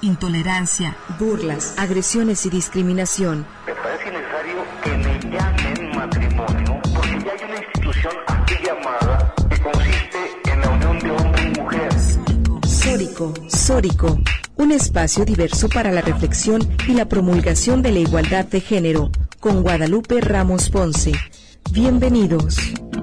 intolerancia, burlas, agresiones y discriminación. Me parece necesario que me llamen matrimonio porque ya hay una institución aquí llamada que consiste en la unión de hombre y mujer. Sórico, un espacio diverso para la reflexión y la promulgación de la igualdad de género, con Guadalupe Ramos Ponce. Bienvenidos.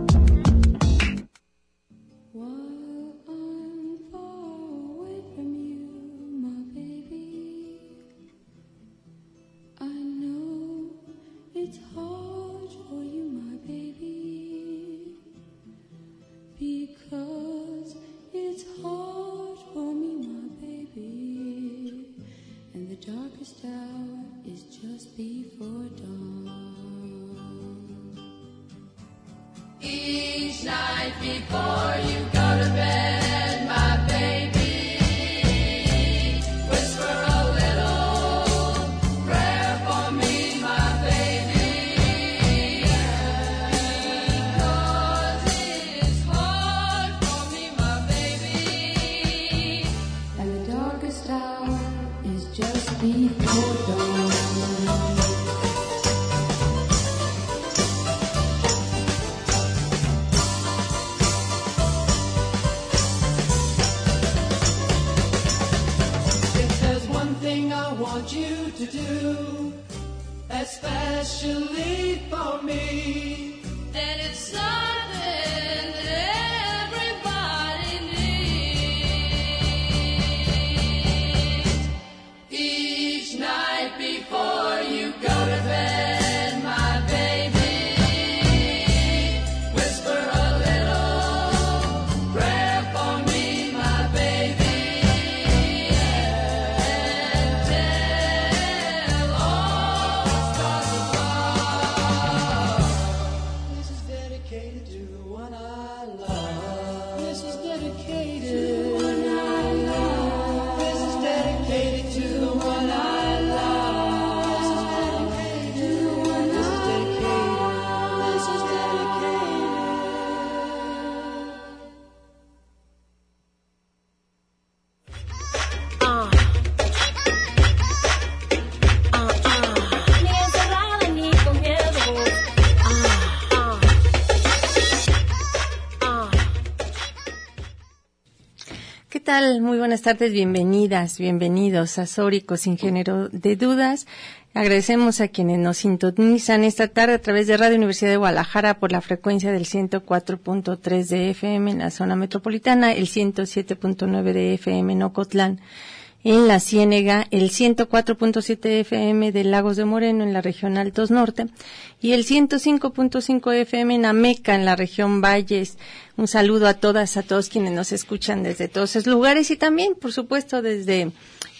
Muy buenas tardes, bienvenidas, bienvenidos a Sórico Sin Género de Dudas. Agradecemos a quienes nos sintonizan esta tarde a través de Radio Universidad de Guadalajara por la frecuencia del 104.3 de FM en la zona metropolitana, el 107.9 de FM en Ocotlán, en la Ciénega, el 104.7 FM de Lagos de Moreno en la región Altos Norte y el 105.5 FM en Ameca en la región Valles. Un saludo a todas, a todos quienes nos escuchan desde todos esos lugares y también, por supuesto, desde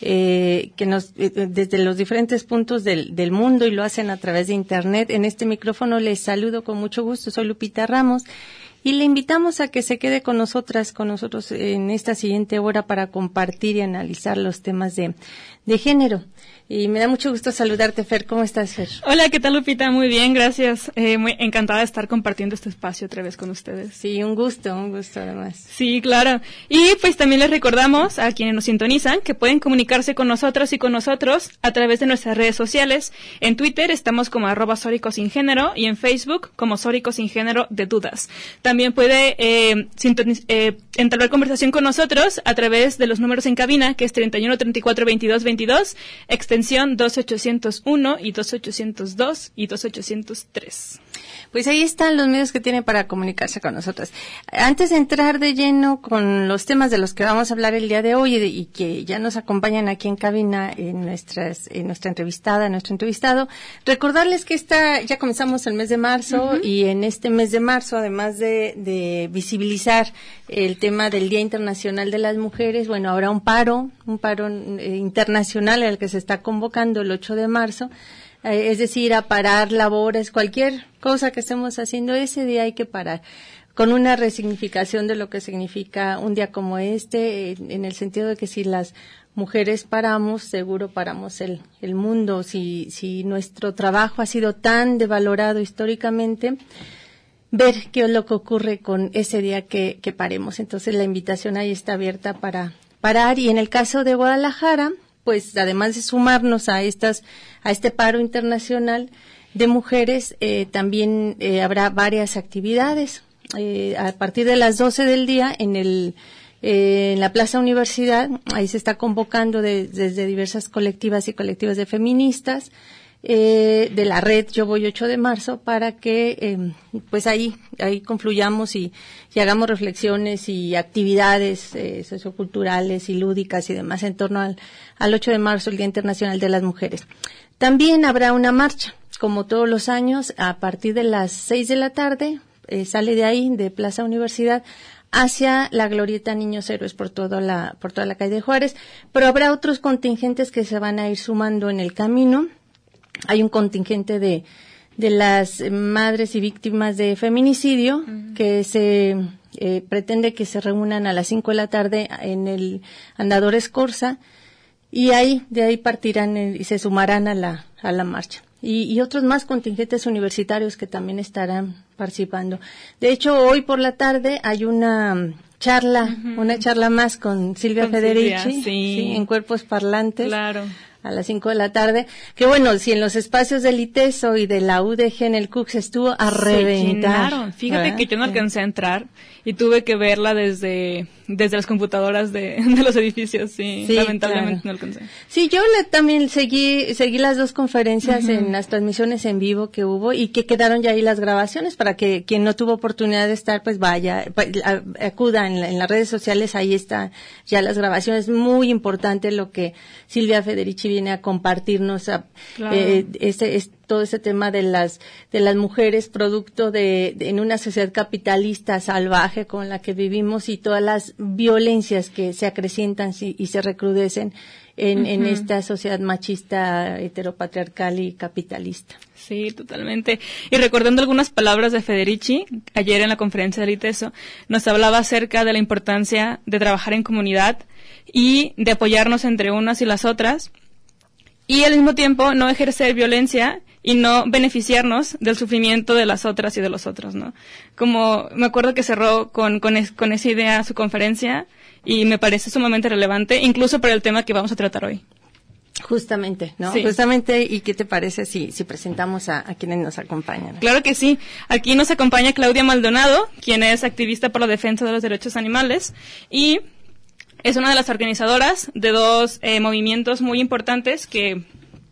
desde los diferentes puntos del mundo y lo hacen a través de Internet. En este micrófono les saludo con mucho gusto. Soy Lupita Ramos. Y le invitamos a que se quede con nosotros en esta siguiente hora para compartir y analizar los temas de género. Y me da mucho gusto saludarte, Fer. ¿Cómo estás, Fer? Hola, ¿qué tal, Lupita? Muy bien, gracias. Muy encantada de estar compartiendo este espacio otra vez con ustedes. Sí, un gusto además. Sí, claro. Y pues también les recordamos a quienes nos sintonizan que pueden comunicarse con nosotros y con nosotros a través de nuestras redes sociales. En Twitter estamos como @SóricoSinGénero y en Facebook como Sórico Sin Género de Dudas. También puede entablar conversación con nosotros a través de los números en cabina, que es 31 34 22 22, extensión 2801 y 2802 y 2803. Pues ahí están los medios que tiene para comunicarse con nosotros. Antes de entrar de lleno con los temas de los que vamos a hablar el día de hoy y que ya nos acompañan aquí en cabina en nuestra entrevistada, nuestro entrevistado, recordarles que ya comenzamos el mes de marzo y en este mes de marzo, además de visibilizar el tema del Día Internacional de las Mujeres, bueno, habrá un paro internacional al que se está convocando el 8 de marzo. Es decir, a parar labores, cualquier cosa que estemos haciendo, ese día hay que parar, con una resignificación de lo que significa un día como este, en el sentido de que si las mujeres paramos, seguro paramos el mundo. Si nuestro trabajo ha sido tan devalorado históricamente, ver qué es lo que ocurre con ese día que paremos. Entonces la invitación ahí está abierta para parar. Y en el caso de Guadalajara, pues además de sumarnos a este paro internacional de mujeres, también habrá varias actividades. A partir de las 12 del día en la Plaza Universidad, ahí se está convocando desde diversas colectivas y colectivas de feministas, de la red Yo Voy 8 de marzo, para que pues ahí confluyamos y hagamos reflexiones y actividades socioculturales y lúdicas y demás en torno al 8 de marzo, el Día Internacional de las Mujeres. También habrá una marcha, como todos los años, a partir de las 6 de la tarde, sale de ahí, de Plaza Universidad, hacia la Glorieta Niños Héroes por toda la calle de Juárez, pero habrá otros contingentes que se van a ir sumando en el camino. Hay un contingente de las madres y víctimas de feminicidio que se pretende que se reúnan a las 5 de la tarde en el Andador Escorza, y de ahí partirán y se sumarán a la marcha. Y otros más contingentes universitarios que también estarán participando. De hecho, hoy por la tarde hay una charla más con Silvia Federici, sí, en Cuerpos Parlantes. Claro. A las 5 de la tarde, que bueno, si en los espacios del ITESO y de la UDG en el CUCS estuvo a reventar. Llenaron. Fíjate que yo no alcancé a entrar y tuve que verla desde las computadoras de los edificios, sí lamentablemente claro. No alcancé. Sí, yo también seguí las dos conferencias en las transmisiones en vivo que hubo, y que quedaron ya ahí las grabaciones para que quien no tuvo oportunidad de estar, pues vaya, acuda en las redes sociales, ahí está ya las grabaciones. Muy importante lo que Silvia Federici viene a compartirnos, claro. Todo ese tema de las mujeres producto en una sociedad capitalista salvaje con la que vivimos, y todas las violencias que se acrecientan y se recrudecen en esta sociedad machista, heteropatriarcal y capitalista. Sí, totalmente. Y recordando algunas palabras de Federici, ayer en la conferencia del ITESO, nos hablaba acerca de la importancia de trabajar en comunidad y de apoyarnos entre unas y las otras, y al mismo tiempo no ejercer violencia y no beneficiarnos del sufrimiento de las otras y de los otros, ¿no? Como me acuerdo que cerró con esa idea su conferencia, y me parece sumamente relevante, incluso para el tema que vamos a tratar hoy. Justamente, ¿no? Sí. Justamente, ¿y qué te parece si presentamos a quienes nos acompañan? Claro que sí. Aquí nos acompaña Claudia Maldonado, quien es activista por la defensa de los derechos animales, y es una de las organizadoras de dos movimientos muy importantes que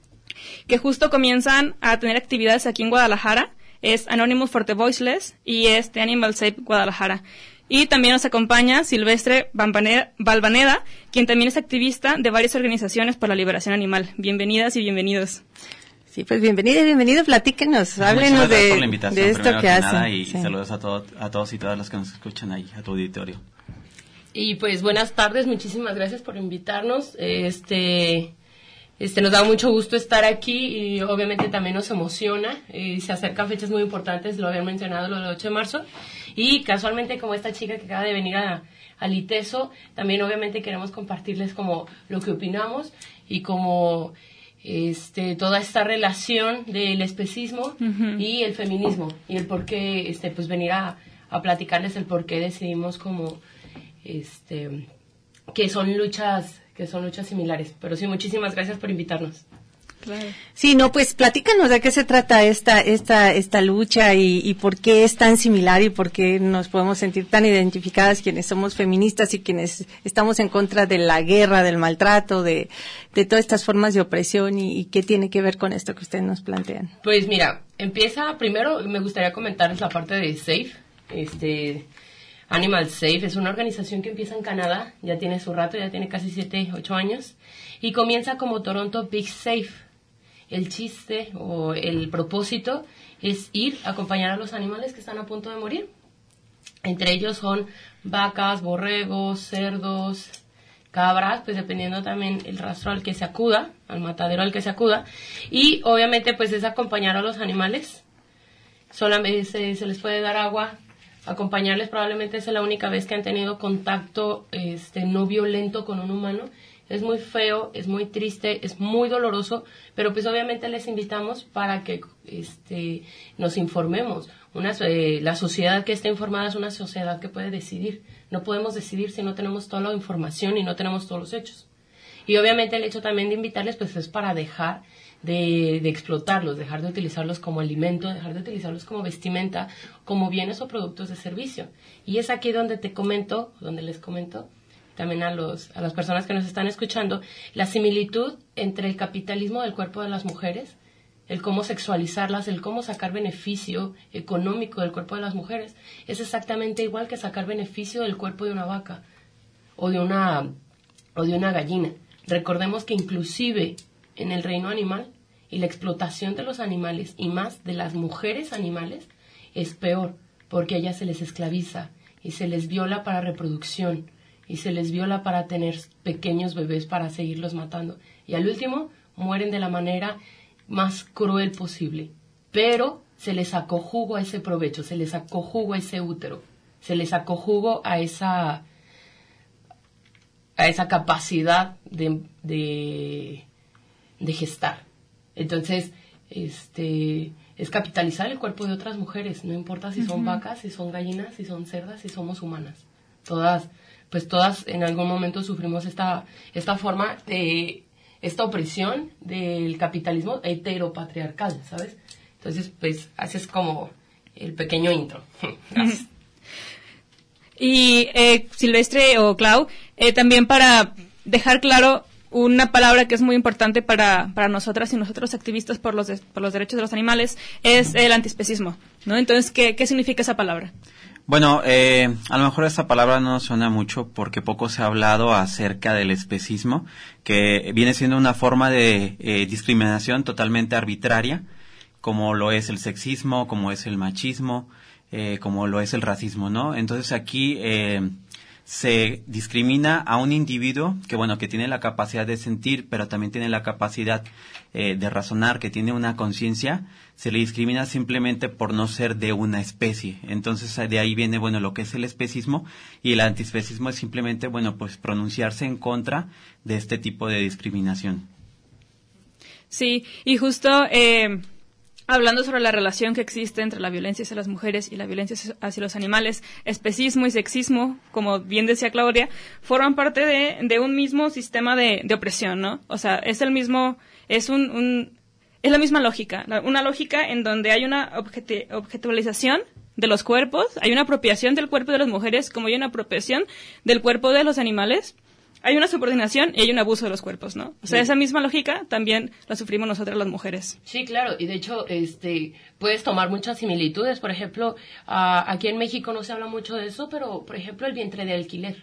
justo comienzan a tener actividades aquí en Guadalajara. Es Anonymous for the Voiceless y es The Animal Safe Guadalajara. Y también nos acompaña Silvestre Valvaneda, quien también es activista de varias organizaciones por la liberación animal. Bienvenidas y bienvenidos. Sí, pues bienvenida y bienvenido, platíquenos, háblenos de esto que hacen. Y saludos a todos y todas los que nos escuchan ahí, a tu auditorio. Y pues buenas tardes, muchísimas gracias por invitarnos. Nos da mucho gusto estar aquí, y obviamente también nos emociona. Se acercan fechas muy importantes, lo habían mencionado, lo del 8 de marzo. Y casualmente, como esta chica que acaba de venir al ITESO, también obviamente queremos compartirles como lo que opinamos y como toda esta relación del especismo y el feminismo, y el por qué pues venir a platicarles el por qué decidimos como que son luchas similares. Pero sí, muchísimas gracias por invitarnos. Claro. Sí, no, pues platícanos de qué se trata esta lucha y por qué es tan similar, y por qué nos podemos sentir tan identificadas quienes somos feministas y quienes estamos en contra de la guerra, del maltrato, de todas estas formas de opresión, y qué tiene que ver con esto que ustedes nos plantean. Pues mira, primero me gustaría comentarles la parte de SAFE. Animal Safe es una organización que empieza en Canadá, ya tiene su rato, ya tiene casi 7-8 años, y comienza como Toronto Pig Safe. El chiste o el propósito es ir a acompañar a los animales que están a punto de morir. Entre ellos son vacas, borregos, cerdos, cabras, pues dependiendo también el rastro al que se acuda, al matadero al que se acuda, y obviamente pues es acompañar a los animales. Solamente se les puede dar agua, acompañarles. Probablemente es la única vez que han tenido contacto no violento con un humano. Es muy feo, es muy triste, es muy doloroso, pero pues obviamente les invitamos para que nos informemos. La sociedad que está informada es una sociedad que puede decidir. No podemos decidir si no tenemos toda la información y no tenemos todos los hechos. Y obviamente el hecho también de invitarles, pues es para dejar de explotarlos, dejar de utilizarlos como alimento, dejar de utilizarlos como vestimenta, como bienes o productos de servicio. Y es aquí donde les comento, también a las personas que nos están escuchando, la similitud entre el capitalismo del cuerpo de las mujeres, el cómo sexualizarlas, el cómo sacar beneficio económico del cuerpo de las mujeres, es exactamente igual que sacar beneficio del cuerpo de una vaca o de una gallina. Recordemos que inclusive en el reino animal y la explotación de los animales y más de las mujeres animales es peor, porque a ellas se les esclaviza y se les viola para reproducción y se les viola para tener pequeños bebés para seguirlos matando. Y al último mueren de la manera más cruel posible, pero se les sacó jugo a ese provecho, se les sacó jugo a ese útero, se les sacó jugo a esa capacidad de gestar. Entonces, es capitalizar el cuerpo de otras mujeres, no importa si son vacas, si son gallinas, si son cerdas, si somos humanas. Todas en algún momento sufrimos esta forma de esta opresión del capitalismo heteropatriarcal, ¿sabes? Entonces, pues, así es como el pequeño intro. Gracias. Y Silvestre o Clau, también para dejar claro una palabra que es muy importante para nosotras y nosotros activistas por los derechos de los animales es el antiespecismo, ¿no? Entonces, ¿qué significa esa palabra? Bueno, a lo mejor esta palabra no suena mucho porque poco se ha hablado acerca del especismo, que viene siendo una forma de discriminación totalmente arbitraria, como lo es el sexismo, como es el machismo, como lo es el racismo, ¿no? Entonces aquí se discrimina a un individuo que tiene la capacidad de sentir, pero también tiene la capacidad de razonar, que tiene una conciencia. Se le discrimina simplemente por no ser de una especie. Entonces de ahí viene lo que es el especismo, y el antiespecismo es simplemente pronunciarse en contra de este tipo de discriminación. Sí, y justo hablando sobre la relación que existe entre la violencia hacia las mujeres y la violencia hacia los animales, especismo y sexismo, como bien decía Claudia, forman parte de un mismo sistema de opresión, ¿no? O sea, es la misma lógica, una lógica en donde hay una objetualización de los cuerpos, hay una apropiación del cuerpo de las mujeres, como hay una apropiación del cuerpo de los animales. Hay una subordinación y hay un abuso de los cuerpos, ¿no? O sea, sí. Esa misma lógica también la sufrimos nosotras las mujeres. Sí, claro, y de hecho puedes tomar muchas similitudes. Por ejemplo, aquí en México no se habla mucho de eso, pero por ejemplo el vientre de alquiler.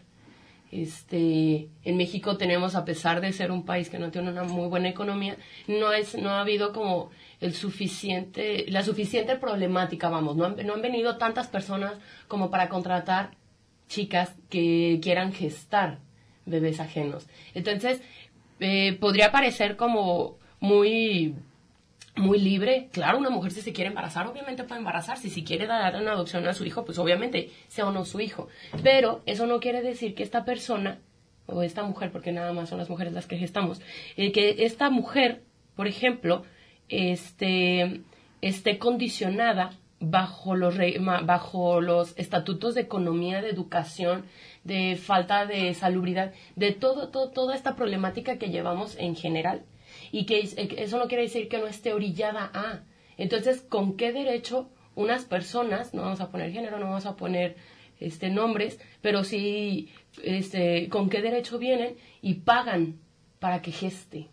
En México tenemos, a pesar de ser un país que no tiene una muy buena economía, no ha habido como la suficiente problemática, no han venido tantas personas como para contratar chicas que quieran gestar bebés ajenos. Entonces, podría parecer como muy libre. Claro, una mujer, si se quiere embarazar, obviamente puede embarazarse. Si quiere dar una adopción a su hijo, pues obviamente sea o no su hijo. Pero eso no quiere decir que esta persona, o esta mujer, porque nada más son las mujeres las que gestamos, que esta mujer, por ejemplo, esté condicionada bajo los estatutos de economía, de educación, de falta de salubridad, de toda esta problemática que llevamos en general, y que eso no quiere decir que no esté orillada a. Entonces, ¿con qué derecho unas personas, no vamos a poner género, no vamos a poner nombres, pero sí con qué derecho vienen y pagan para que geste?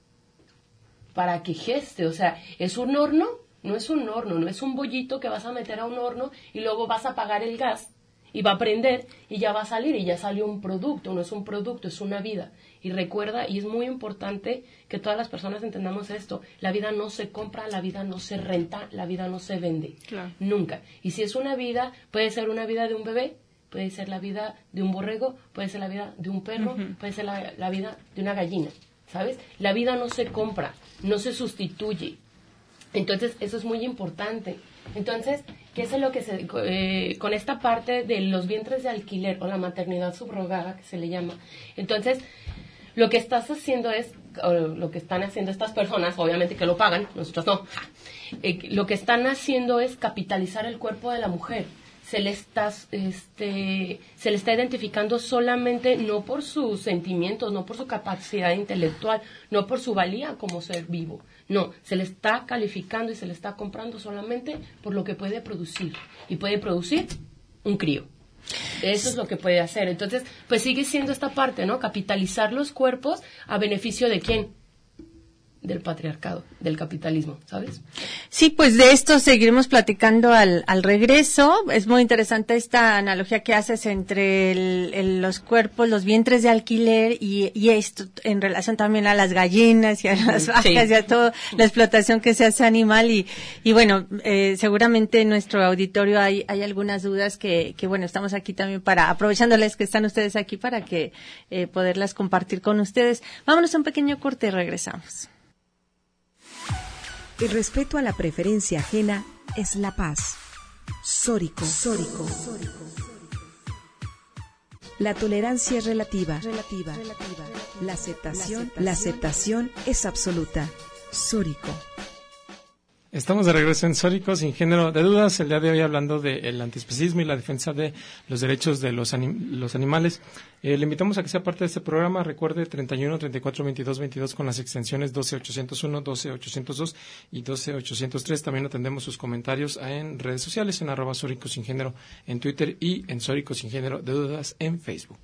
O sea, ¿es un horno? No es un horno, no es un bollito que vas a meter a un horno y luego vas a apagar el gas y va a prender y ya va a salir y ya salió un producto. No es un producto, es una vida. Y recuerda, y es muy importante que todas las personas entendamos esto, la vida no se compra, la vida no se renta, la vida no se vende. Claro. Nunca. Y si es una vida, puede ser una vida de un bebé, puede ser la vida de un borrego, puede ser la vida de un perro, puede ser la vida de una gallina, ¿sabes? La vida no se compra, no se sustituye. Entonces, eso es muy importante. Entonces, ¿qué es lo que con esta parte de los vientres de alquiler o la maternidad subrogada, que se le llama? Entonces, lo que estás haciendo lo que están haciendo estas personas, obviamente que lo pagan, nosotros no, lo que están haciendo es capitalizar el cuerpo de la mujer. se le está identificando solamente no por sus sentimientos, no por su capacidad intelectual, no por su valía como ser vivo. No, se le está calificando y se le está comprando solamente por lo que puede producir. Y puede producir un crío. Eso es lo que puede hacer. Entonces, pues sigue siendo esta parte, ¿no? Capitalizar los cuerpos a beneficio de ¿quién? Del patriarcado, del capitalismo, ¿sabes? Sí, pues de esto seguiremos platicando al regreso. Es muy interesante esta analogía que haces entre los cuerpos, los vientres de alquiler y esto en relación también a las gallinas y a las vacas y a toda la explotación que se hace animal y bueno, seguramente en nuestro auditorio hay algunas dudas que bueno, estamos aquí también aprovechándoles que están ustedes aquí para que poderlas compartir con ustedes. Vámonos a un pequeño corte y regresamos. El respeto a la preferencia ajena es la paz. Sórico. La tolerancia es relativa. La aceptación es absoluta. Sórico. Estamos de regreso en Sórico, sin género de dudas. El día de hoy hablando del antiespecismo y la defensa de los derechos de los animales. Le invitamos a que sea parte de este programa. Recuerde 31 34 22 22 con las extensiones 12801, 12802 y 12803. También atendemos sus comentarios en redes sociales en @Sórico sin género en Twitter y en Sórico sin género de dudas en Facebook.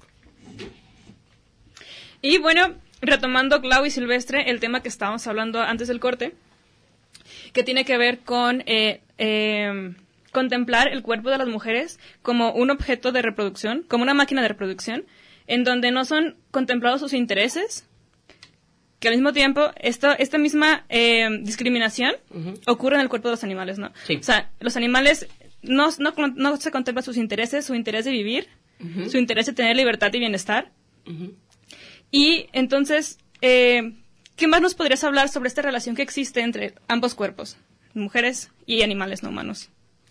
Y bueno, retomando Clau y Silvestre, el tema que estábamos hablando antes del corte, que tiene que ver con contemplar el cuerpo de las mujeres como un objeto de reproducción, como una máquina de reproducción, en donde no son contemplados sus intereses, que al mismo tiempo esta misma discriminación ocurre en el cuerpo de los animales, ¿no? Sí. O sea, los animales no se contemplan sus intereses, su interés de vivir, su interés de tener libertad y bienestar. Y entonces, ¿qué más nos podrías hablar sobre esta relación que existe entre ambos cuerpos, mujeres y animales no humanos?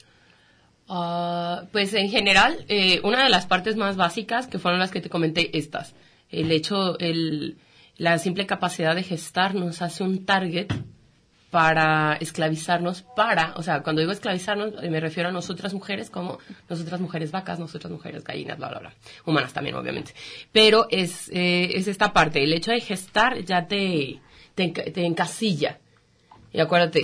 Pues en general, una de las partes más básicas, que fueron las que te comenté, la simple capacidad de gestar nos hace un target para esclavizarnos, o sea, cuando digo esclavizarnos, me refiero a nosotras mujeres como nosotras mujeres vacas, nosotras mujeres gallinas, bla, bla, bla. Humanas también, obviamente. Pero es esta parte, el hecho de gestar ya te encasilla. Y acuérdate,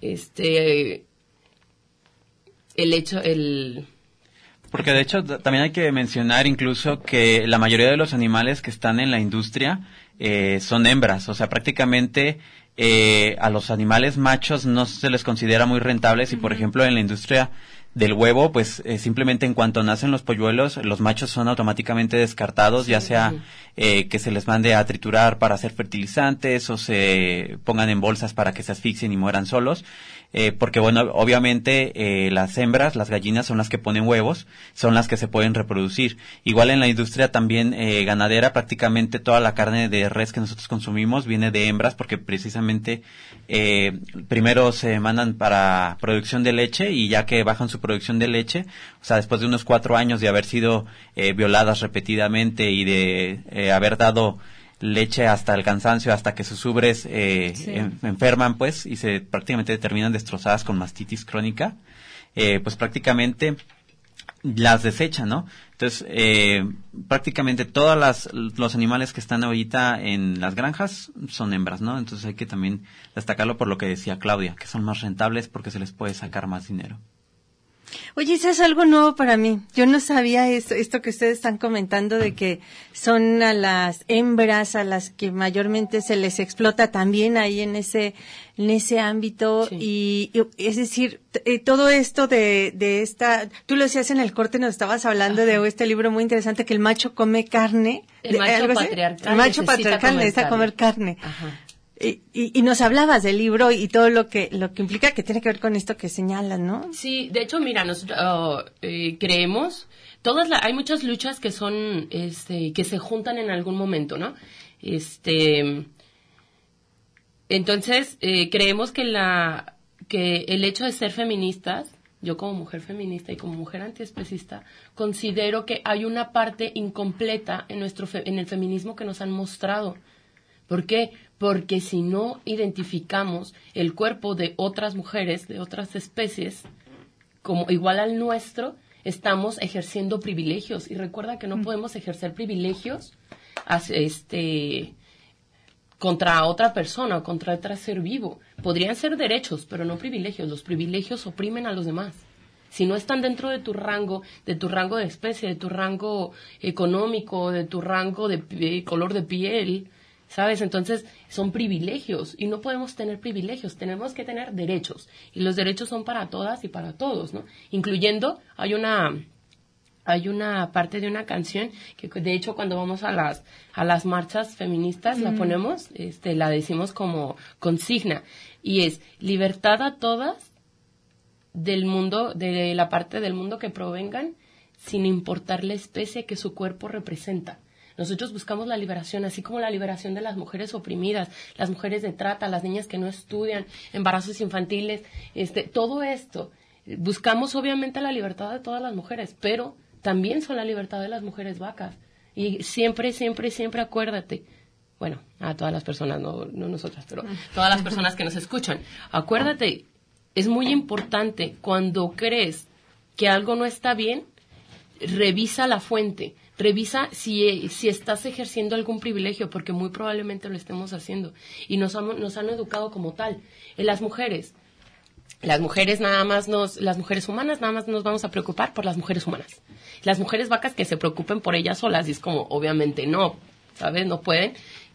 Porque de hecho también hay que mencionar incluso que la mayoría de los animales que están en la industria son hembras, o sea, prácticamente a los animales machos no se les considera muy rentables y, por ejemplo, en la industria del huevo, pues simplemente en cuanto nacen los polluelos, los machos son automáticamente descartados, ya sea que se les mande a triturar para hacer fertilizantes o se pongan en bolsas para que se asfixien y mueran solos. Porque bueno, obviamente las hembras, las gallinas son las que ponen huevos, son las que se pueden reproducir. Igual en la industria también ganadera, prácticamente toda la carne de res que nosotros consumimos viene de hembras porque precisamente primero se mandan para producción de leche y ya que bajan su producción de leche, o sea, después de unos 4 años de haber sido violadas repetidamente y de haber dado leche hasta el cansancio, hasta que sus ubres enferman, pues, y se prácticamente terminan destrozadas con mastitis crónica, pues prácticamente las desechan, ¿no? Entonces, prácticamente todos los animales que están ahorita en las granjas son hembras, ¿no? Entonces hay que también destacarlo por lo que decía Claudia, que son más rentables porque se les puede sacar más dinero. Oye, eso es algo nuevo para mí. Yo no sabía esto que ustedes están comentando de que son a las hembras a las que mayormente se les explota también ahí en ese ámbito. Sí. Y es decir, todo esto de esta, tú lo decías en el corte, nos estabas hablando de este libro muy interesante que el macho come carne. El macho patriarcal. El macho patriarcal necesita comer carne. Ajá. Y nos hablabas del libro y todo lo que implica, que tiene que ver con esto que señalas, ¿no? Sí, de hecho, mira, nosotros creemos, hay muchas luchas que son, que se juntan en algún momento, ¿no? Entonces, creemos que el hecho de ser feministas, yo como mujer feminista y como mujer antiespecista, considero que hay una parte incompleta en el feminismo que nos han mostrado. ¿Por qué? Porque si no identificamos el cuerpo de otras mujeres, de otras especies, como igual al nuestro, estamos ejerciendo privilegios. Y recuerda que no podemos ejercer privilegios contra otra persona o contra otro ser vivo. Podrían ser derechos, pero no privilegios. Los privilegios oprimen a los demás. Si no están dentro de tu rango de especie, de tu rango económico, de tu rango de color de piel, ¿sabes? Entonces, son privilegios y no podemos tener privilegios, tenemos que tener derechos. Y los derechos son para todas y para todos, ¿no? Incluyendo, hay una parte de una canción que, de hecho, cuando vamos a las marchas feministas, la ponemos, la decimos como consigna. Y es libertad a todas del mundo, de la parte del mundo que provengan, sin importar la especie que su cuerpo representa. Nosotros buscamos la liberación, así como la liberación de las mujeres oprimidas, las mujeres de trata, las niñas que no estudian, embarazos infantiles, todo esto. Buscamos obviamente la libertad de todas las mujeres, pero también son la libertad de las mujeres vacas. Y siempre, siempre, siempre acuérdate, bueno, a todas las personas, no nosotras, pero todas las personas que nos escuchan, acuérdate, es muy importante cuando crees que algo no está bien, revisa la fuente, revisa si estás ejerciendo algún privilegio, porque muy probablemente lo estemos haciendo. Y nos han educado como tal. Las mujeres humanas nada más nos vamos a preocupar por las mujeres humanas. Las mujeres vacas que se preocupen por ellas solas, y es como, obviamente no, ¿sabes? No pueden.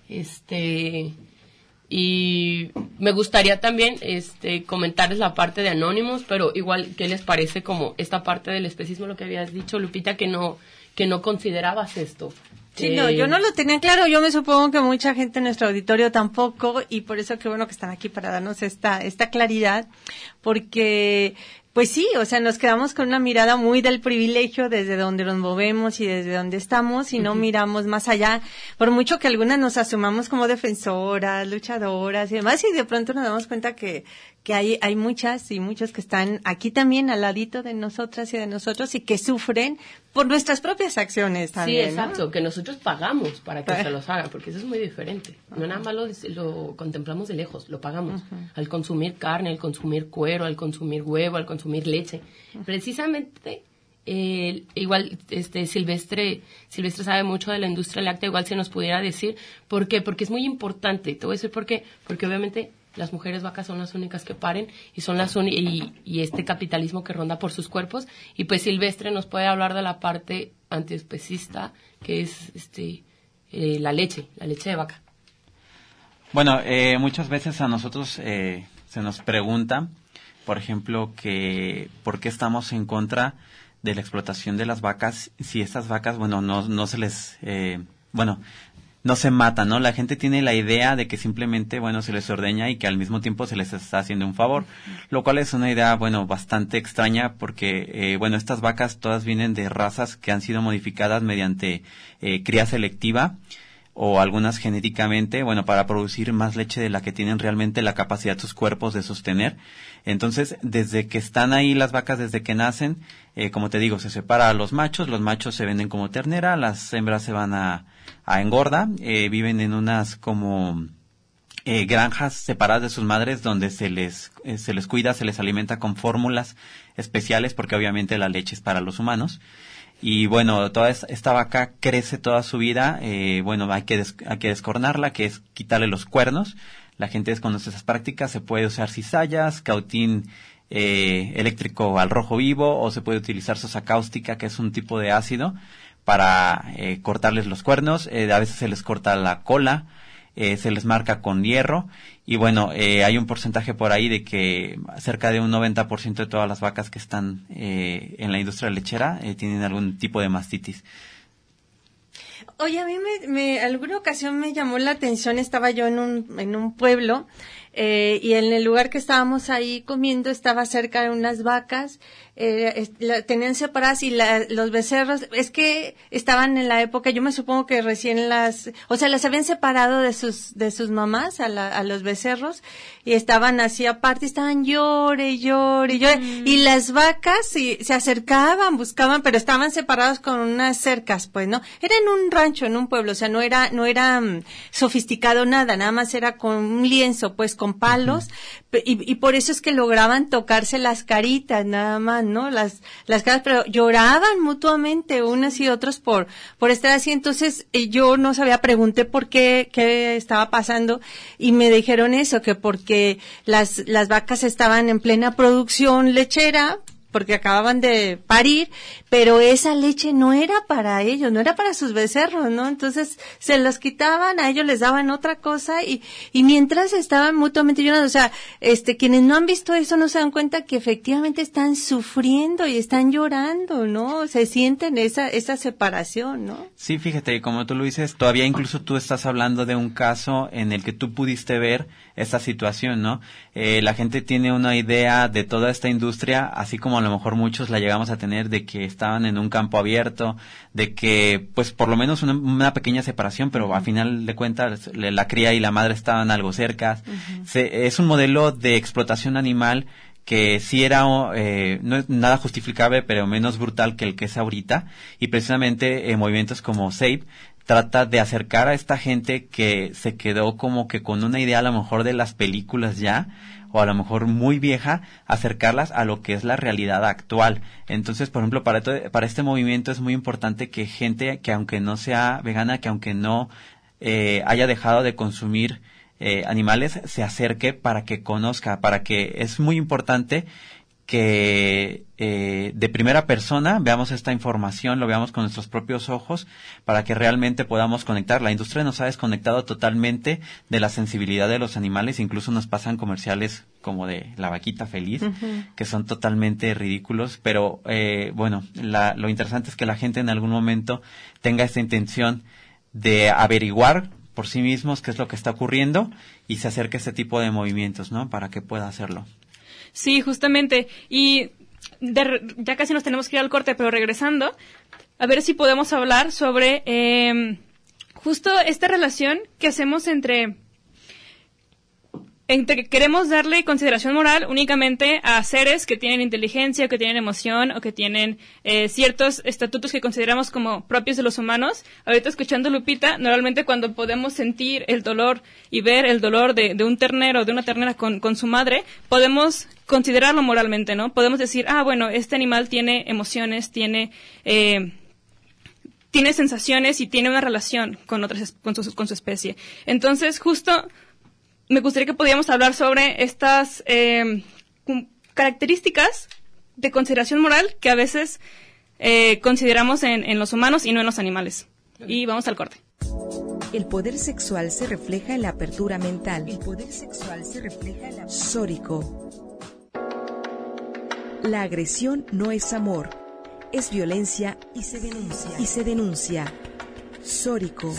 Y me gustaría también comentarles la parte de Anonymous, pero igual, ¿qué les parece como esta parte del especismo, lo que habías dicho, Lupita, que no considerabas esto? Sí, no, yo no lo tenía claro. Yo me supongo que mucha gente en nuestro auditorio tampoco, y por eso qué bueno que están aquí para darnos esta claridad, porque pues sí, o sea, nos quedamos con una mirada muy del privilegio desde donde nos movemos y desde donde estamos, y no miramos más allá, por mucho que algunas nos asumamos como defensoras, luchadoras y demás, y de pronto nos damos cuenta que hay muchas y muchos que están aquí también al ladito de nosotras y de nosotros, y que sufren por nuestras propias acciones también. Sí, exacto, ¿no? Que nosotros pagamos para que se los hagan, porque eso es muy diferente. No nada más lo contemplamos de lejos, lo pagamos. Al consumir carne, al consumir cuero, al consumir huevo, al consumir leche. Precisamente, igual Silvestre sabe mucho de la industria láctea, igual se nos pudiera decir. ¿Por qué? Porque es muy importante. Te voy a decir por qué. Porque obviamente las mujeres vacas son las únicas que paren, y son y este capitalismo que ronda por sus cuerpos. Y pues Silvestre nos puede hablar de la parte antiespecista, que es la leche de vaca. Bueno, muchas veces a nosotros se nos pregunta, por ejemplo, que por qué estamos en contra de la explotación de las vacas, si estas vacas, no se les, no se matan, ¿no? La gente tiene la idea de que simplemente, se les ordeña y que al mismo tiempo se les está haciendo un favor, lo cual es una idea, bastante extraña, porque, estas vacas todas vienen de razas que han sido modificadas mediante cría selectiva, o algunas genéticamente, para producir más leche de la que tienen realmente la capacidad sus cuerpos de sostener. Entonces, desde que están ahí las vacas, desde que nacen, como te digo, se separa a los machos se venden como ternera, las hembras se van a engorda, viven en unas como granjas separadas de sus madres, donde se les cuida, se les alimenta con fórmulas especiales, porque obviamente la leche es para los humanos. Y toda esta vaca crece toda su vida, hay que descornarla, que es quitarle los cuernos. La gente desconoce esas prácticas. Se puede usar cizallas, cautín eléctrico al rojo vivo, o se puede utilizar sosa cáustica, que es un tipo de ácido, para cortarles los cuernos. A veces se les corta la cola, se les marca con hierro, y hay un porcentaje por ahí de que cerca de un 90% de todas las vacas que están en la industria lechera tienen algún tipo de mastitis. Oye, a mí alguna ocasión me llamó la atención, estaba yo en un pueblo, y en el lugar que estábamos ahí comiendo estaba cerca de unas vacas, tenían separadas, y los becerros, es que estaban en la época, yo me supongo que recién las habían separado de sus mamás a los becerros, y estaban así aparte, estaban llore, y las vacas se acercaban, buscaban, pero estaban separados con unas cercas, pues, ¿no? Era en un rancho, en un pueblo, o sea, no era sofisticado nada más era con un lienzo, pues, con palos, y por eso es que lograban tocarse las caritas nada más, ¿no? Las caras, pero lloraban mutuamente unas y otros por estar así. Entonces yo no sabía, pregunté por qué estaba pasando, y me dijeron eso, que porque las vacas estaban en plena producción lechera, porque acababan de parir, pero esa leche no era para ellos, no era para sus becerros, ¿no? Entonces se los quitaban, a ellos les daban otra cosa, y mientras estaban mutuamente llorando. O sea, quienes no han visto eso no se dan cuenta que efectivamente están sufriendo y están llorando, ¿no? Se sienten esa separación, ¿no? Sí, fíjate, como tú lo dices, todavía incluso tú estás hablando de un caso en el que tú pudiste ver esta situación, ¿no? La gente tiene una idea de toda esta industria, así como a lo mejor muchos la llegamos a tener, de que estaban en un campo abierto, de que pues por lo menos una pequeña separación, pero a final de cuentas la cría y la madre estaban algo cerca. Es un modelo de explotación animal que sí era, no es nada justificable, pero menos brutal que el que es ahorita, y precisamente movimientos como SAVE trata de acercar a esta gente que se quedó como que con una idea a lo mejor de las películas ya, o a lo mejor muy vieja, acercarlas a lo que es la realidad actual. Entonces, por ejemplo, para este movimiento es muy importante que gente que aunque no sea vegana, que aunque no haya dejado de consumir animales, se acerque para que conozca, para que es muy importante que de primera persona veamos esta información, lo veamos con nuestros propios ojos, para que realmente podamos conectar. La industria nos ha desconectado totalmente de la sensibilidad de los animales, incluso nos pasan comerciales como de la vaquita feliz, que son totalmente ridículos, pero bueno, lo interesante es que la gente en algún momento tenga esta intención de averiguar por sí mismos qué es lo que está ocurriendo y se acerque a este tipo de movimientos, ¿no? Para que pueda hacerlo. Sí, justamente. Y ya casi nos tenemos que ir al corte, pero regresando, a ver si podemos hablar sobre justo esta relación que hacemos entre que queremos darle consideración moral únicamente a seres que tienen inteligencia, que tienen emoción o que tienen ciertos estatutos que consideramos como propios de los humanos. Ahorita escuchando Lupita, normalmente cuando podemos sentir el dolor y ver el dolor de un ternero, de una ternera con su madre, podemos considerarlo moralmente, ¿no? Podemos decir, bueno, este animal tiene emociones, tiene sensaciones y tiene una relación con su especie. Entonces, justo me gustaría que pudiéramos hablar sobre estas características de consideración moral que a veces consideramos en los humanos y no en los animales. Y vamos al corte. El poder sexual se refleja en la apertura mental. Sórico. La agresión no es amor, es violencia y se denuncia. Sórico.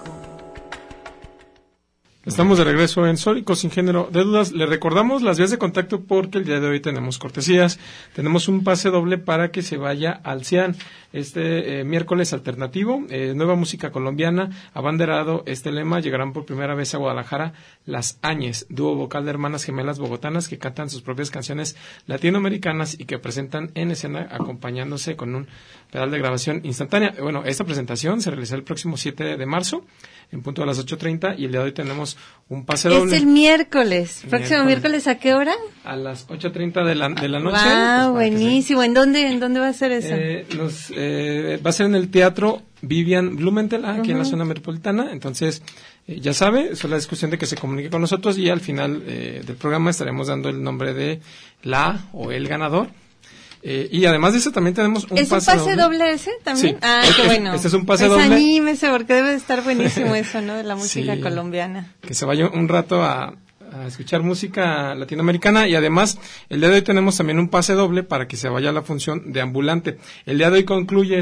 Estamos de regreso en Sórico sin género de dudas. Le recordamos las vías de contacto porque el día de hoy tenemos cortesías. Tenemos un pase doble para que se vaya al CIAN este miércoles alternativo. Nueva música colombiana, abanderado este lema. Llegarán por primera vez a Guadalajara Las Áñez, dúo vocal de hermanas gemelas bogotanas que cantan sus propias canciones latinoamericanas y que presentan en escena acompañándose con un pedal de grabación instantánea. Bueno, esta presentación se realizará el próximo 7 de marzo en punto a las 8:30 y el día de hoy tenemos un pase doble. Es el miércoles. ¿Próximo miércoles a qué hora? A las 8:30 de la noche. Wow, pues buenísimo. ¿En dónde va a ser eso? Va a ser en el Teatro Vivian Blumenthal, aquí en la zona metropolitana. Entonces, ya sabe, solo es cuestión de que se comunique con nosotros y al final del programa estaremos dando el nombre de la o el ganador. Y además de eso también tenemos un pase doble. ¿Es un pase doble ese también? Sí, qué bueno. Este es un pase pues doble. Anímese porque debe estar buenísimo eso, ¿no? De la música colombiana. Que se vaya un rato a escuchar música latinoamericana y además el día de hoy tenemos también un pase doble para que se vaya a la función de ambulante. El día de hoy concluye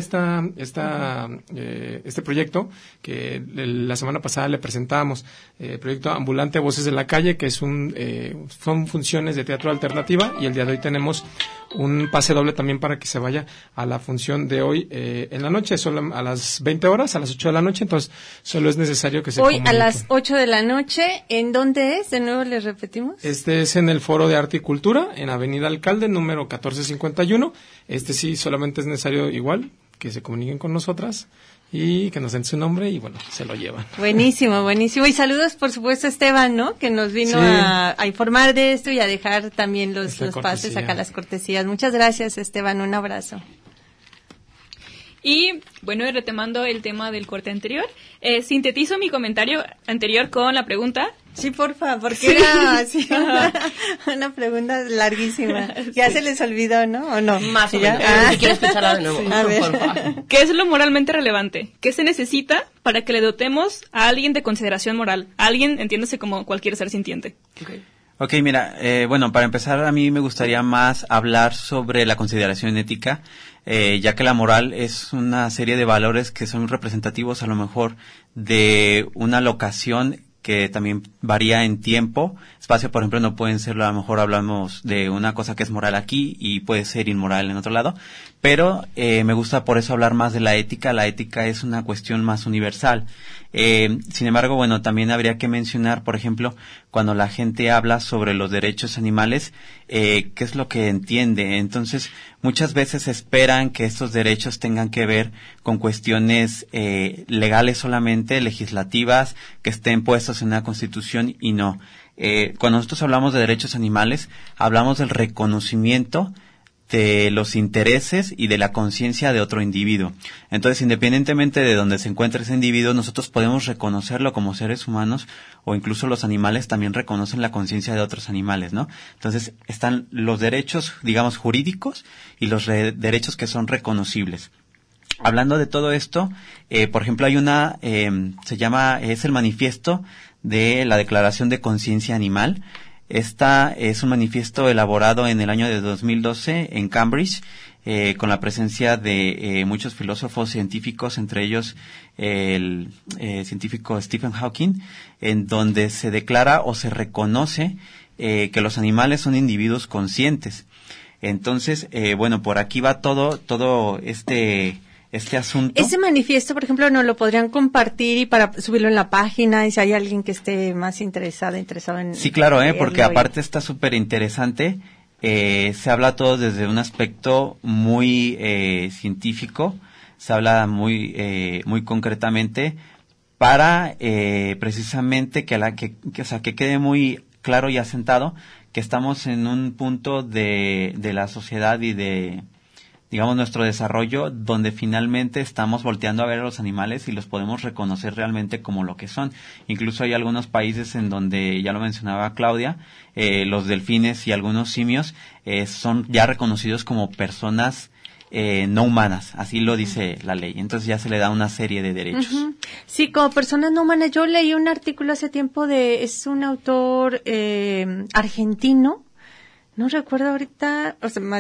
este proyecto que la semana pasada le presentábamos, proyecto ambulante Voces de la Calle, que son funciones de teatro alternativa y el día de hoy tenemos un pase doble también para que se vaya a la función de hoy en la noche, solo a las 20 horas, a las 8 de la noche, entonces solo es necesario que se hoy comuniquen. A las 8 de la noche, ¿en dónde es? De nuevo les repetimos. Este es en el Foro de Arte y Cultura, en Avenida Alcalde, número 1451. Sí solamente es necesario igual que se comuniquen con nosotras y que nos den su nombre y bueno, se lo llevan. Buenísimo, buenísimo. Y saludos, por supuesto, a Esteban, ¿no? Que nos vino a informar de esto y a dejar también los pases acá, las cortesías. Muchas gracias, Esteban. Un abrazo. Y bueno, y retomando el tema del corte anterior, sintetizo mi comentario anterior con la pregunta. Sí, porfa, porque era así una pregunta larguísima. Ya se les olvidó, ¿no? ¿O no? Más o menos. Si quieres escucharla de nuevo. A ver. Porfa. ¿Qué es lo moralmente relevante? ¿Qué se necesita para que le dotemos a alguien de consideración moral? A alguien, entiéndase como cualquier ser sintiente. Ok, mira, bueno, para empezar a mí me gustaría más hablar sobre la consideración ética, ya que la moral es una serie de valores que son representativos a lo mejor de una locación que también varía en tiempo, espacio, por ejemplo, no pueden ser, a lo mejor hablamos de una cosa que es moral aquí y puede ser inmoral en otro lado, pero me gusta por eso hablar más de la ética es una cuestión más universal. Sin embargo, bueno, también habría que mencionar, por ejemplo, cuando la gente habla sobre los derechos animales, qué es lo que entiende. Entonces, muchas veces esperan que estos derechos tengan que ver con cuestiones legales solamente, legislativas, que estén puestos en una constitución y no. Cuando nosotros hablamos de derechos animales, hablamos del reconocimiento de los intereses y de la conciencia de otro individuo. Entonces, independientemente de donde se encuentre ese individuo, nosotros podemos reconocerlo como seres humanos, o incluso los animales también reconocen la conciencia de otros animales, ¿no? Entonces, están los derechos, digamos, jurídicos y los derechos que son reconocibles. Hablando de todo esto, por ejemplo, hay una, es el manifiesto de la Declaración de Conciencia Animal. Esta es un manifiesto elaborado en el año de 2012 en Cambridge, con la presencia de muchos filósofos científicos, entre ellos el científico Stephen Hawking, en donde se declara o se reconoce que los animales son individuos conscientes. Entonces, bueno, por aquí va todo este asunto. Ese manifiesto, por ejemplo, ¿nos lo podrían compartir y para subirlo en la página y si hay alguien que esté más interesado en... Sí, claro, porque aparte está súper interesante. Se habla todo desde un aspecto muy científico, se habla muy concretamente para precisamente que quede muy claro y asentado que estamos en un punto de la sociedad y de, digamos, nuestro desarrollo, donde finalmente estamos volteando a ver a los animales y los podemos reconocer realmente como lo que son. Incluso hay algunos países en donde, ya lo mencionaba Claudia, los delfines y algunos simios son ya reconocidos como personas no humanas, así lo dice la ley. Entonces ya se le da una serie de derechos. Uh-huh. Sí, como personas no humanas. Yo leí un artículo hace tiempo es un autor argentino. No recuerdo ahorita, o sea,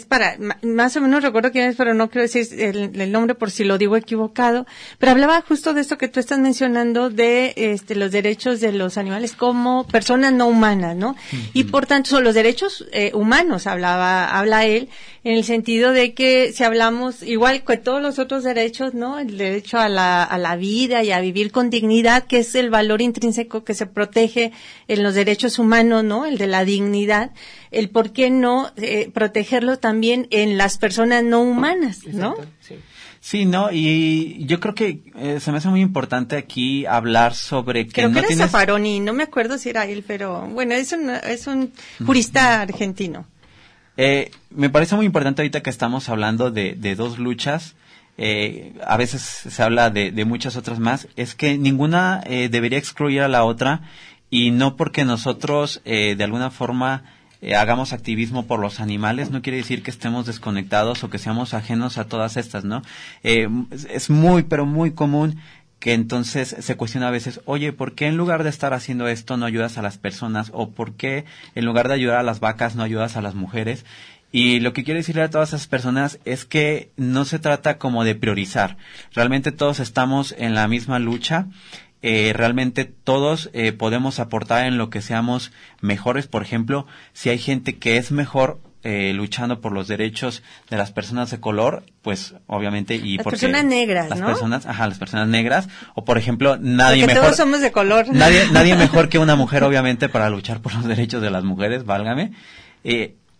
más o menos recuerdo quién es, pero no quiero decir el nombre por si lo digo equivocado, pero hablaba justo de esto que tú estás mencionando de los derechos de los animales como personas no humanas, ¿no? Uh-huh. Y por tanto son los derechos humanos, habla él, en el sentido de que si hablamos igual que todos los otros derechos, ¿no? El derecho a la vida y a vivir con dignidad, que es el valor intrínseco que se protege en los derechos humanos, ¿no? El de la dignidad, el por qué no protegerlo también en las personas no humanas, ¿no? Exacto, sí, no, y yo creo que se me hace muy importante aquí hablar sobre que creo que no era Zaffaroni, no me acuerdo si era él, pero bueno, es un jurista argentino. Me parece muy importante ahorita que estamos hablando de dos luchas, a veces se habla de muchas otras más, es que ninguna debería excluir a la otra, y no porque nosotros de alguna forma hagamos activismo por los animales, no quiere decir que estemos desconectados o que seamos ajenos a todas estas, ¿no? Es muy, pero muy común que entonces se cuestiona a veces, oye, ¿por qué en lugar de estar haciendo esto no ayudas a las personas? ¿O por qué en lugar de ayudar a las vacas no ayudas a las mujeres? Y lo que quiero decirle a todas esas personas es que no se trata como de priorizar. Realmente todos estamos en la misma lucha. Realmente todos podemos aportar en lo que seamos mejores. Por ejemplo, si hay gente que es mejor luchando por los derechos de las personas de color, pues obviamente y las porque personas negras, las ¿no? las personas negras, o por ejemplo nadie porque mejor, todos somos de color, nadie mejor que una mujer obviamente para luchar por los derechos de las mujeres, válgame.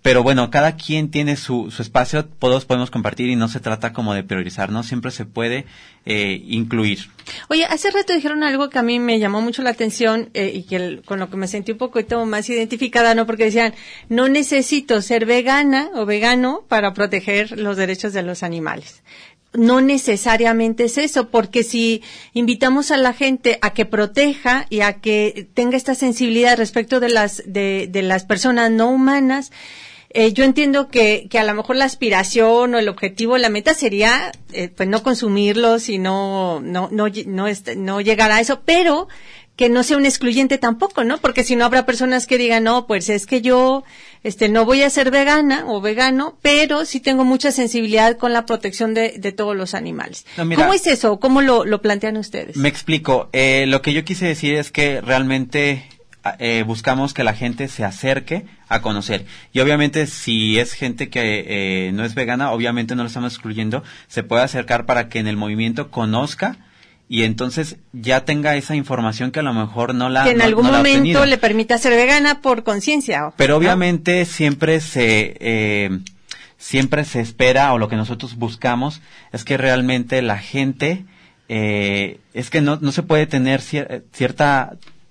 pero bueno, cada quien tiene su espacio, todos podemos compartir y no se trata como de priorizar, ¿no? Siempre se puede incluir. Oye, hace rato dijeron algo que a mí me llamó mucho la atención y que con lo que me sentí un poquito más identificada, ¿no? Porque decían, no necesito ser vegana o vegano para proteger los derechos de los animales. No necesariamente es eso, porque si invitamos a la gente a que proteja y a que tenga esta sensibilidad respecto de las personas no humanas, yo entiendo que a lo mejor la aspiración o el objetivo, la meta sería pues no consumirlos y no llegar a eso, pero que no sea un excluyente tampoco, ¿no? Porque si no habrá personas que digan, no, pues es que yo no voy a ser vegana o vegano, pero sí tengo mucha sensibilidad con la protección de todos los animales. No, mira, ¿cómo es eso? ¿Cómo lo plantean ustedes? Me explico. Lo que yo quise decir es que realmente buscamos que la gente se acerque a conocer. Y obviamente si es gente que no es vegana, obviamente no lo estamos excluyendo, se puede acercar para que en el movimiento conozca y entonces ya tenga esa información que a lo mejor no la que en algún momento le permita ser vegana por conciencia. Pero obviamente siempre se espera, o lo que nosotros buscamos es que realmente la gente es que no se puede tener cierta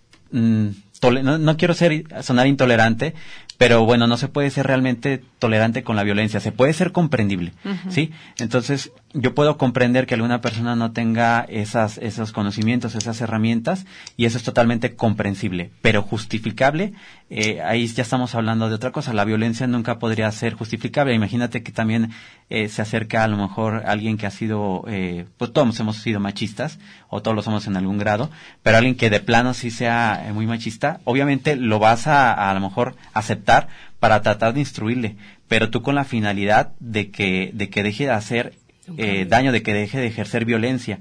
no quiero sonar intolerante, pero bueno, no se puede ser realmente tolerante con la violencia, se puede ser comprendible, uh-huh. ¿Sí? Entonces, yo puedo comprender que alguna persona no tenga esos conocimientos, esas herramientas, y eso es totalmente comprensible, pero justificable, ahí ya estamos hablando de otra cosa. La violencia nunca podría ser justificable. Imagínate que también se acerca a lo mejor alguien que ha sido, pues todos hemos sido machistas, o todos lo somos en algún grado, pero alguien que de plano sí sea muy machista, obviamente lo vas a lo mejor aceptar para tratar de instruirle, pero tú con la finalidad de que deje de hacer daño, de que deje de ejercer violencia.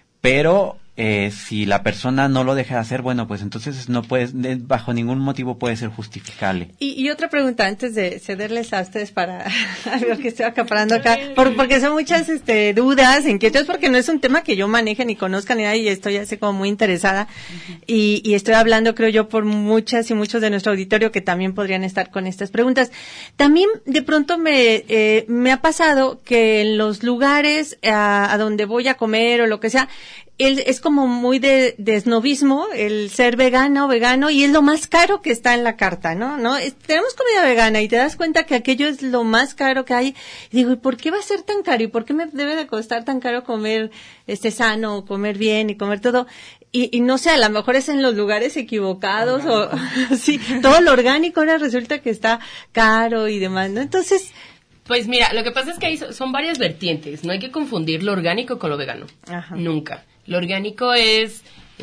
Pero si la persona no lo deja de hacer, bueno, pues entonces no puedes, bajo ningún motivo puede ser justificable. Y otra pregunta antes de cederles a ustedes para algo que estoy acaparando acá, porque son muchas dudas, inquietudes, porque no es un tema que yo maneje ni conozca ni nada, y estoy así como muy interesada, uh-huh. y estoy hablando, creo yo, por muchas y muchos de nuestro auditorio que también podrían estar con estas preguntas. También de pronto me ha pasado que en los lugares a donde voy a comer o lo que sea, es como muy de snobismo el ser vegana o vegano, y es lo más caro que está en la carta, ¿no? Tenemos comida vegana y te das cuenta que aquello es lo más caro que hay. Y digo, ¿y por qué va a ser tan caro? ¿Y por qué me debe de costar tan caro comer sano, comer bien y comer todo? Y no sé, a lo mejor es en los lugares equivocados o sí, todo lo orgánico ahora resulta que está caro y demás, ¿no? Entonces, pues mira, lo que pasa es que hay, son varias vertientes. No hay que confundir lo orgánico con lo vegano. Ajá. Nunca. Lo orgánico es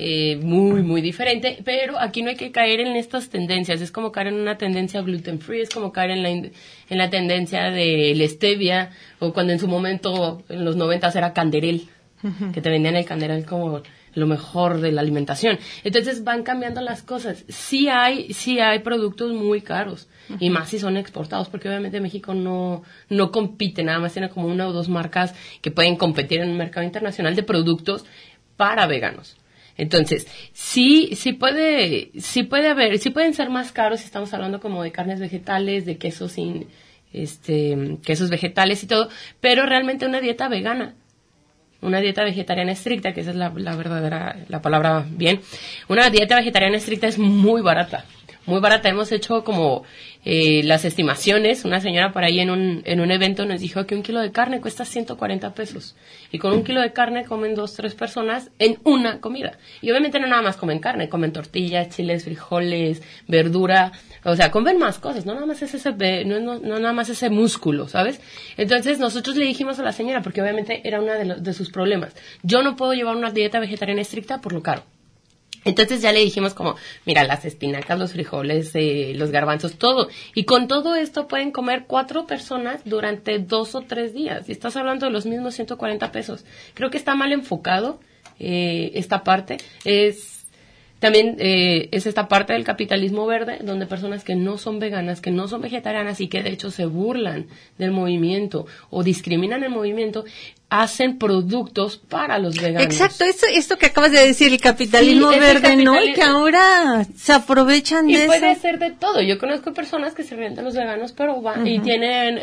muy, muy diferente, pero aquí no hay que caer en estas tendencias. Es como caer en una tendencia gluten free, es como caer en la tendencia de la stevia, o cuando en su momento, en los 90s, era Canderel, uh-huh. que te vendían el Canderel como lo mejor de la alimentación. Entonces van cambiando las cosas. Sí hay productos muy caros, uh-huh. y más si son exportados, porque obviamente México no compite, nada más tiene como una o dos marcas que pueden competir en un mercado internacional de productos para veganos. Entonces, sí pueden ser más caros si estamos hablando como de carnes vegetales, de quesos quesos vegetales y todo, pero realmente una dieta vegana, una dieta vegetariana estricta, que esa es la verdadera, la palabra bien, una dieta vegetariana estricta es muy barata. Muy barata. Hemos hecho como las estimaciones. Una señora por ahí en un evento nos dijo que 1 kilo de carne cuesta 140 pesos. Y con 1 kilo de carne comen 2-3 personas en una comida. Y obviamente no nada más comen carne, comen tortillas, chiles, frijoles, verdura. O sea, comen más cosas. No nada más es no nada más ese músculo, ¿sabes? Entonces nosotros le dijimos a la señora, porque obviamente era uno de sus problemas. Yo no puedo llevar una dieta vegetariana estricta por lo caro. Entonces ya le dijimos como, mira, las espinacas, los frijoles, los garbanzos, todo. Y con todo esto pueden comer 4 personas durante 2 o 3 días. Y estás hablando de los mismos 140 pesos. Creo que está mal enfocado esta parte. También es esta parte del capitalismo verde, donde personas que no son veganas, que no son vegetarianas y que de hecho se burlan del movimiento o discriminan el movimiento, hacen productos para los veganos. Exacto, esto que acabas de decir, el capitalismo verde, ¿no? Y que ahora se aprovechan de eso. Y puede ser de todo. Yo conozco personas que se orientan a los veganos, pero van y tienen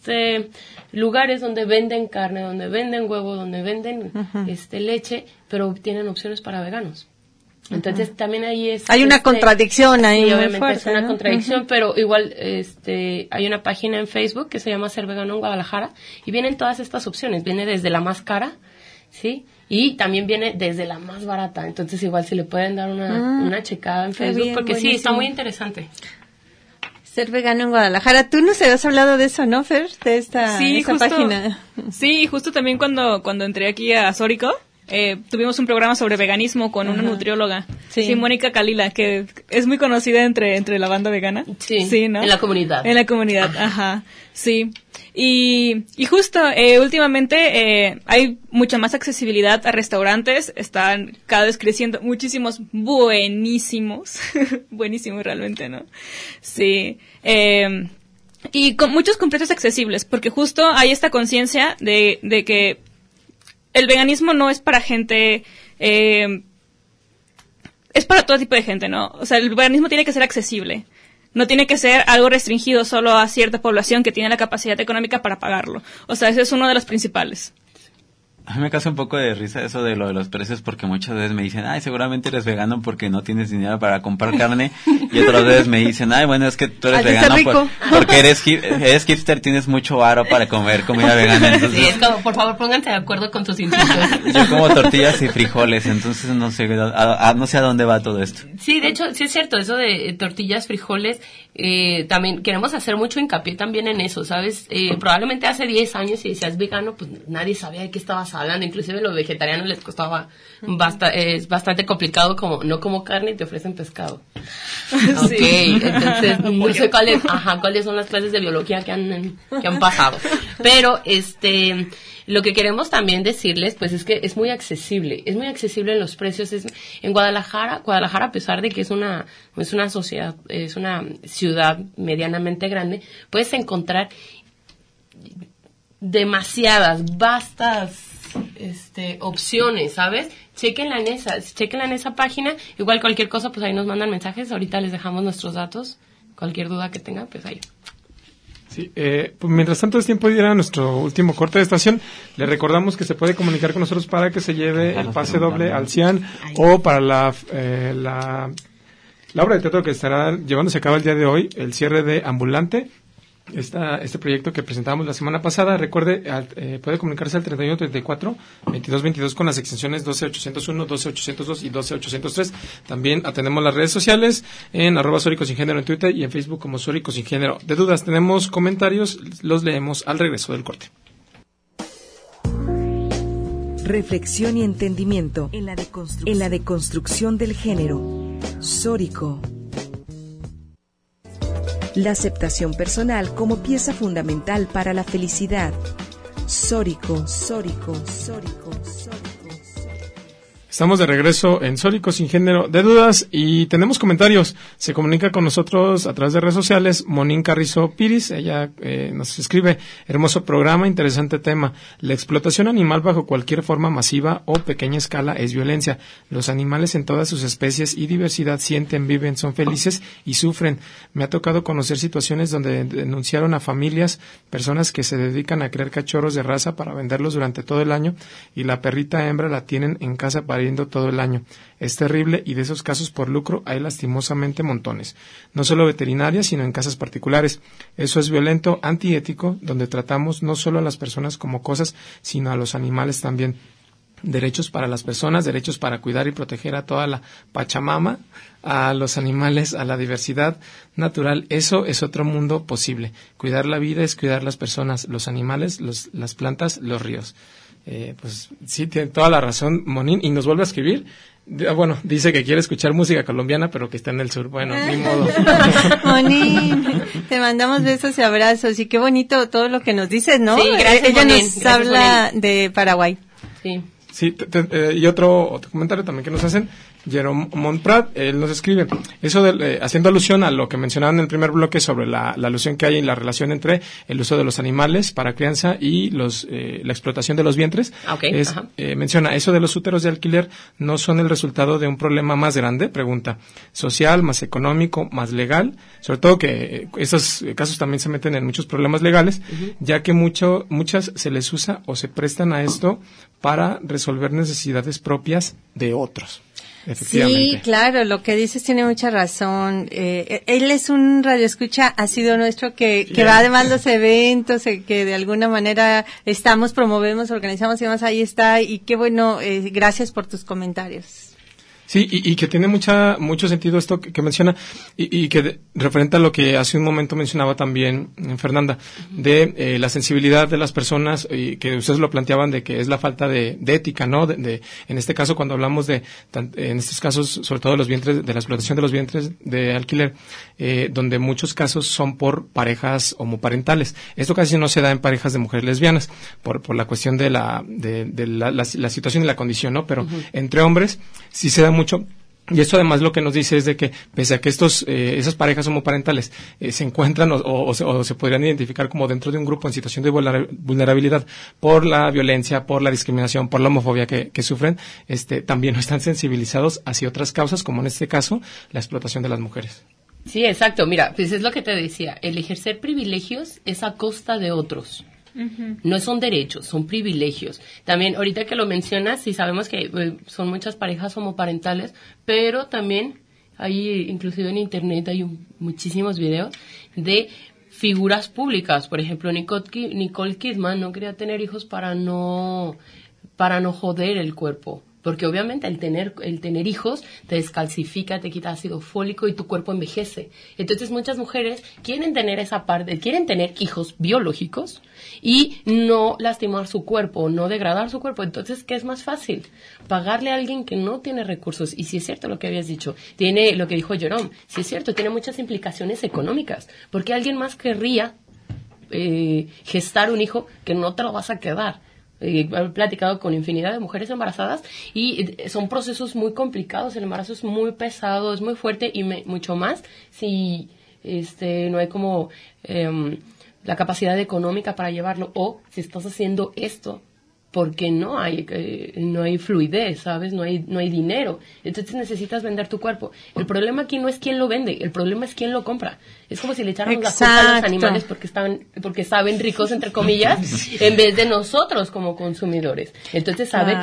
lugares donde venden carne, donde venden huevo, donde venden leche, pero tienen opciones para veganos. Entonces también ahí hay una contradicción ahí, sí, obviamente fuerte, es una ¿no? contradicción, pero igual hay una página en Facebook que se llama Ser Vegano en Guadalajara y vienen todas estas opciones, viene desde la más cara, ¿sí? Y también viene desde la más barata, entonces igual si le pueden dar una checada en Facebook, bien, porque buenísimo. sí, está muy interesante. Ser Vegano en Guadalajara. Tú nos habías hablado de eso, ¿no, Fer? De esta página. Sí, justo también cuando entré aquí a Sórico, tuvimos un programa sobre veganismo con una nutrióloga, sí, Mónica Kalila, que es muy conocida entre la banda vegana. Sí, ¿no? En la comunidad. En la comunidad, ajá, sí. Y justo, últimamente hay mucha más accesibilidad a restaurantes, están cada vez creciendo muchísimos buenísimos, buenísimos realmente, ¿no? Sí. Y con muchos con precios accesibles, porque justo hay esta conciencia de que el veganismo no es para gente, es para todo tipo de gente, ¿no? O sea, el veganismo tiene que ser accesible. No tiene que ser algo restringido solo a cierta población que tiene la capacidad económica para pagarlo. O sea, ese es uno de los principales. A mí me causa un poco de risa eso de lo de los precios, porque muchas veces me dicen, ay, seguramente eres vegano porque no tienes dinero para comprar carne, y otras veces me dicen, ay, bueno, es que tú eres vegano porque eres hipster, tienes mucho varo para comer comida vegana. Entonces, sí, es como, por favor, pónganse de acuerdo con tus insultos. Yo como tortillas y frijoles, entonces no sé a dónde va todo esto. Sí, de hecho, sí es cierto, eso de tortillas, frijoles, también queremos hacer mucho hincapié también en eso, ¿sabes? Probablemente hace 10 años, si decías vegano, pues nadie sabía de qué estabas hablando, inclusive a los vegetarianos les costaba es bastante complicado, como no como carne y te ofrecen pescado. Sí. Okay, entonces no sé cuáles son las clases de biología que han pasado, pero lo que queremos también decirles, pues, es que es muy accesible en los precios. En Guadalajara, a pesar de que es una sociedad, es una ciudad medianamente grande, puedes encontrar vastas opciones, ¿sabes? Chequenla en esa página. Igual cualquier cosa, pues ahí nos mandan mensajes. Ahorita les dejamos nuestros datos. Cualquier duda que tengan, pues ahí. Sí, pues mientras tanto es tiempo de ir a nuestro último corte de estación. Le recordamos que se puede comunicar con nosotros para que se lleve el pase doble al CIAN o para la obra de teatro que estará llevándose a cabo el día de hoy, el cierre de Ambulante. Este proyecto que presentamos la semana pasada, recuerde, puede comunicarse al 3134-2222 con las extensiones 12801, 12802 y 12803. También atendemos las redes sociales en @SóricoSinGénero en Twitter y en Facebook como SóricoSinGénero. De dudas, tenemos comentarios, los leemos al regreso del corte. Reflexión y entendimiento en la deconstrucción del género. Sórico. La aceptación personal como pieza fundamental para la felicidad. Sórico. Estamos de regreso en Sórico Sin Género de Dudas y tenemos comentarios. Se comunica con nosotros a través de redes sociales Monín Carrizo Piris. Ella nos escribe: hermoso programa, interesante tema. La explotación animal bajo cualquier forma masiva o pequeña escala es violencia. Los animales en todas sus especies y diversidad sienten, viven, son felices y sufren. Me ha tocado conocer situaciones donde denunciaron a familias, personas que se dedican a criar cachorros de raza para venderlos durante todo el año y la perrita hembra la tienen en casa pariendo todo el año. Es terrible y de esos casos por lucro hay lastimosamente montones. No solo veterinarias, sino en casas particulares. Eso es violento, antiético, donde tratamos no solo a las personas como cosas, sino a los animales también. Derechos para las personas, derechos para cuidar y proteger a toda la Pachamama, a los animales, a la diversidad natural. Eso es otro mundo posible. Cuidar la vida es cuidar las personas, los animales, las plantas, los ríos. Pues sí, tiene toda la razón Monín, y nos vuelve a escribir. Bueno, dice que quiere escuchar música colombiana, pero que está en el sur. Bueno, ni modo. Monín, te mandamos besos y abrazos, y qué bonito todo lo que nos dices, ¿no? Sí, gracias, Ella Monín, nos habla Monín. de Paraguay. Sí. Sí, y otro comentario también que nos hacen, Jerome Montprat. Él nos escribe, eso haciendo alusión a lo que mencionaban en el primer bloque sobre la alusión que hay en la relación entre el uso de los animales para crianza y la explotación de los vientres. Menciona, eso de los úteros de alquiler no son el resultado de un problema más grande, pregunta, social, más económico, más legal, sobre todo que esos casos también se meten en muchos problemas legales, ya que muchas se les usa o se prestan a esto para resolver necesidades propias de otros. Sí, claro, lo que dices tiene mucha razón. Él es un radioescucha asiduo nuestro que va además los eventos, que de alguna manera promovemos, organizamos y demás, ahí está, y qué bueno, gracias por tus comentarios. Sí, y que tiene mucho sentido esto que menciona, y que referente a lo que hace un momento mencionaba también Fernanda, de la sensibilidad de las personas, y que ustedes lo planteaban de que es la falta de ética, ¿no? En este caso, cuando hablamos en estos casos, sobre todo de la explotación de los vientres de alquiler, donde muchos casos son por parejas homoparentales. Esto casi no se da en parejas de mujeres lesbianas, por la cuestión de la situación y la condición, ¿no? Pero entre hombres sí se da mucho. Y esto además lo que nos dice es de que pese a que esas parejas homoparentales se encuentran o se podrían identificar como dentro de un grupo en situación de vulnerabilidad por la violencia, por la discriminación, por la homofobia que sufren, también no están sensibilizados hacia otras causas, como en este caso la explotación de las mujeres. Sí, exacto. Mira, pues es lo que te decía, el ejercer privilegios es a costa de otros. No son derechos, son privilegios. También, ahorita que lo mencionas, sí sabemos que son muchas parejas homoparentales, pero también hay, inclusive en internet, hay muchísimos videos de figuras públicas. Por ejemplo, Nicole Kidman no quería tener hijos para no joder el cuerpo. Porque obviamente el tener hijos te descalcifica, te quita ácido fólico y tu cuerpo envejece. Entonces muchas mujeres quieren tener quieren tener hijos biológicos y no lastimar su cuerpo, no degradar su cuerpo. Entonces, ¿qué es más fácil? Pagarle a alguien que no tiene recursos. Y si es cierto lo que habías dicho, tiene lo que dijo Jerome, si es cierto, tiene muchas implicaciones económicas. Porque alguien más querría gestar un hijo que no te lo vas a quedar. He platicado con infinidad de mujeres embarazadas y son procesos muy complicados. El embarazo es muy pesado, es muy fuerte y mucho más si no hay como la capacidad económica para llevarlo, o si estás haciendo esto porque no hay fluidez, ¿sabes? No hay dinero. Entonces necesitas vender tu cuerpo. El problema aquí no es quién lo vende, el problema es quién lo compra. Es como si le echáramos la culpa a los animales porque saben ricos, entre comillas, en vez de nosotros como consumidores. Entonces sabe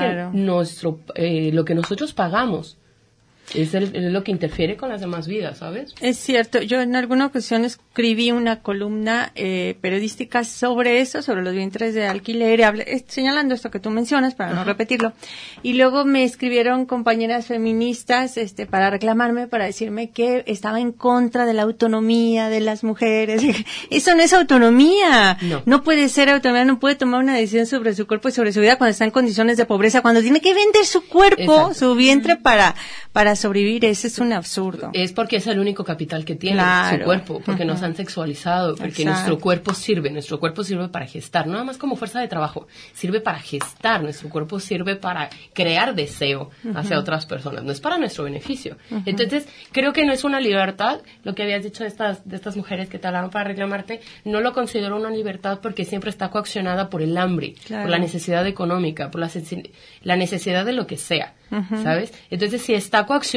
que lo que nosotros pagamos es lo que interfiere con las demás vidas, ¿sabes? Es cierto. Yo en alguna ocasión escribí una columna periodística sobre eso, sobre los vientres de alquiler, señalando esto que tú mencionas, para no repetirlo. Y luego me escribieron compañeras feministas para reclamarme, para decirme que estaba en contra de la autonomía de las mujeres. Eso no es autonomía. No puede ser autonomía. No puede tomar una decisión sobre su cuerpo y sobre su vida cuando está en condiciones de pobreza, cuando tiene que vender su cuerpo, su vientre para sobrevivir. Ese es un absurdo. Es porque es el único capital que tiene su cuerpo, porque nos han sexualizado, porque nuestro cuerpo sirve para gestar, no nada más como fuerza de trabajo, sirve para gestar, nuestro cuerpo sirve para crear deseo hacia otras personas, no es para nuestro beneficio. Entonces, creo que no es una libertad, lo que habías dicho de estas mujeres que te hablaron para reclamarte, no lo considero una libertad porque siempre está coaccionada por el hambre, por la necesidad económica, por la necesidad de lo que sea, ¿sabes? Entonces, si está coaccionada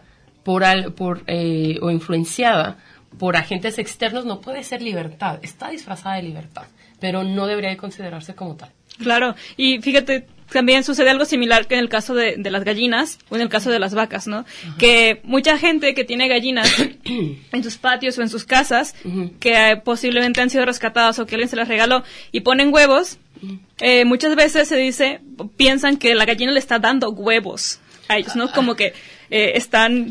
o influenciada por agentes externos, no puede ser libertad, está disfrazada de libertad, pero no debería de considerarse como tal. Claro, y fíjate, también sucede algo similar que en el caso de las gallinas o en el caso de las vacas, ¿no? Que mucha gente que tiene gallinas en sus patios o en sus casas, que posiblemente han sido rescatadas o que alguien se las regaló y ponen huevos, muchas veces piensan que la gallina le está dando huevos a ellos, ¿no? Como que están,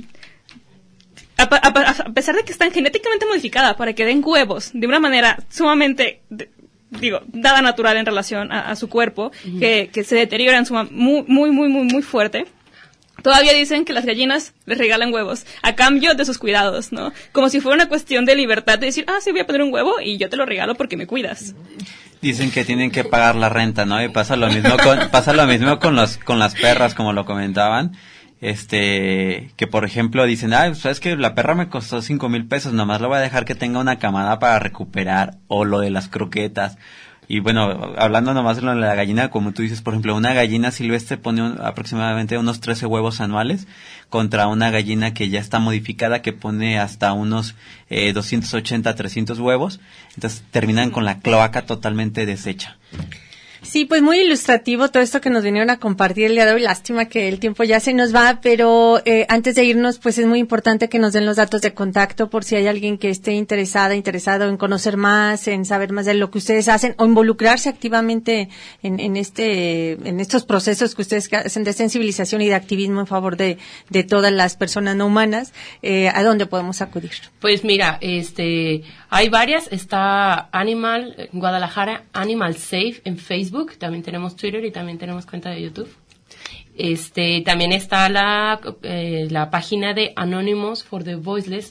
a pesar de que están genéticamente modificadas para que den huevos de una manera sumamente, dada natural en relación a su cuerpo, que se deterioran muy fuerte, todavía dicen que las gallinas les regalan huevos a cambio de sus cuidados, ¿no? Como si fuera una cuestión de libertad de decir, sí, voy a poner un huevo y yo te lo regalo porque me cuidas. Dicen que tienen que pagar la renta, ¿no? Y pasa lo mismo con las perras, como lo comentaban. que por ejemplo dicen, sabes que la perra me costó 5,000 pesos, nomás lo voy a dejar que tenga una camada para recuperar, o lo de las croquetas. Y bueno, hablando nomás de lo de la gallina, como tú dices, por ejemplo, una gallina silvestre pone aproximadamente unos 13 huevos anuales, contra una gallina que ya está modificada, que pone hasta unos 280, 300 huevos. Entonces terminan con la cloaca totalmente deshecha. Sí, pues muy ilustrativo todo esto que nos vinieron a compartir el día de hoy. Lástima que el tiempo ya se nos va, pero antes de irnos, pues es muy importante que nos den los datos de contacto por si hay alguien que esté interesado en conocer más, en saber más de lo que ustedes hacen o involucrarse activamente en estos procesos que ustedes hacen de sensibilización y de activismo en favor de todas las personas no humanas. ¿A dónde podemos acudir? Pues mira, hay varias. Está Guadalajara Animal Safe en Facebook. También tenemos Twitter y también tenemos cuenta de YouTube. También está la página de Anonymous for the Voiceless.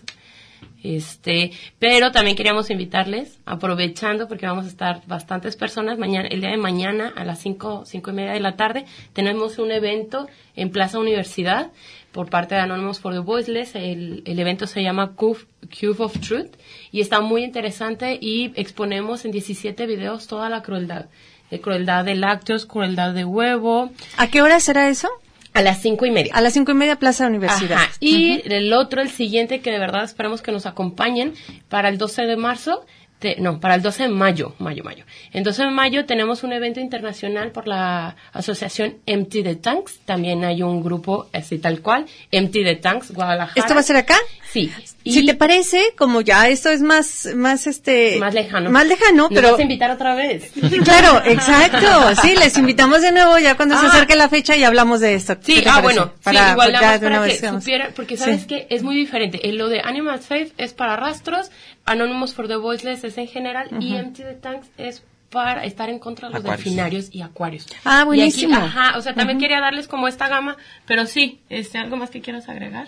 Pero también queríamos invitarles, aprovechando porque vamos a estar bastantes personas el día de mañana a las 5:30 de la tarde, tenemos un evento en Plaza Universidad por parte de Anonymous for the Voiceless. El evento se llama Cube of Truth y está muy interesante, y exponemos en 17 videos toda la crueldad de lácteos, crueldad de huevo. ¿A qué hora será eso? A las 5:30. A las 5:30, Plaza Universidad. Ajá. Y el siguiente, que de verdad esperamos que nos acompañen para el 12 de marzo, para el 12 de mayo. En 12 de mayo tenemos un evento internacional por la asociación Empty the Tanks. También hay un grupo así tal cual, Empty the Tanks, Guadalajara. ¿Esto va a ser acá? Sí. Si te parece, como ya esto es más lejano. Más lejano, pero... ¿Nos vas a invitar otra vez? Claro, exacto. Sí, les invitamos de nuevo ya cuando se acerque la fecha y hablamos de esto. Sí, bueno. Igual nada más para que supieran, porque sabes sí. que es muy diferente. Lo de Animal Safe es para rastros, Anonymous for the Voiceless es en general, y Empty the Tanks es para estar en contra de los delfinarios y acuarios. Ah, buenísimo. Y aquí, también quería darles como esta gama, pero sí, ¿algo más que quieras agregar?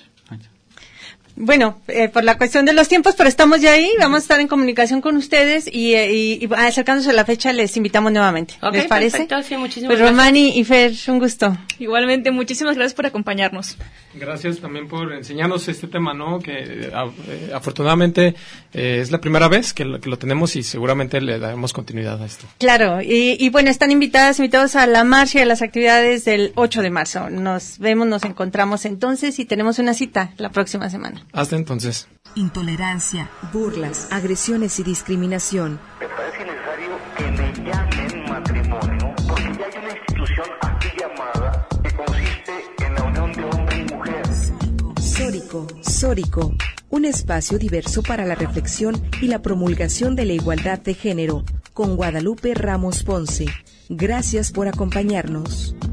Bueno, por la cuestión de los tiempos, pero estamos ya ahí, vamos a estar en comunicación con ustedes y acercándose a la fecha les invitamos nuevamente. Okay, ¿les parece? Perfecto, sí, muchísimas pues gracias. Romani y Fer, un gusto. Igualmente, muchísimas gracias por acompañarnos. Gracias también por enseñarnos este tema, ¿no? Que afortunadamente es la primera vez que lo tenemos y seguramente le daremos continuidad a esto. Claro, y bueno, están invitados a la marcha y a las actividades del 8 de marzo. Nos encontramos entonces y tenemos una cita la próxima semana. Hasta entonces. Intolerancia, burlas, agresiones y discriminación. Me parece necesario que me llamen matrimonio, porque ya hay una institución así llamada que consiste en la unión de hombre y mujer. Sórico, un espacio diverso para la reflexión y la promulgación de la igualdad de género, con Guadalupe Ramos Ponce. Gracias por acompañarnos.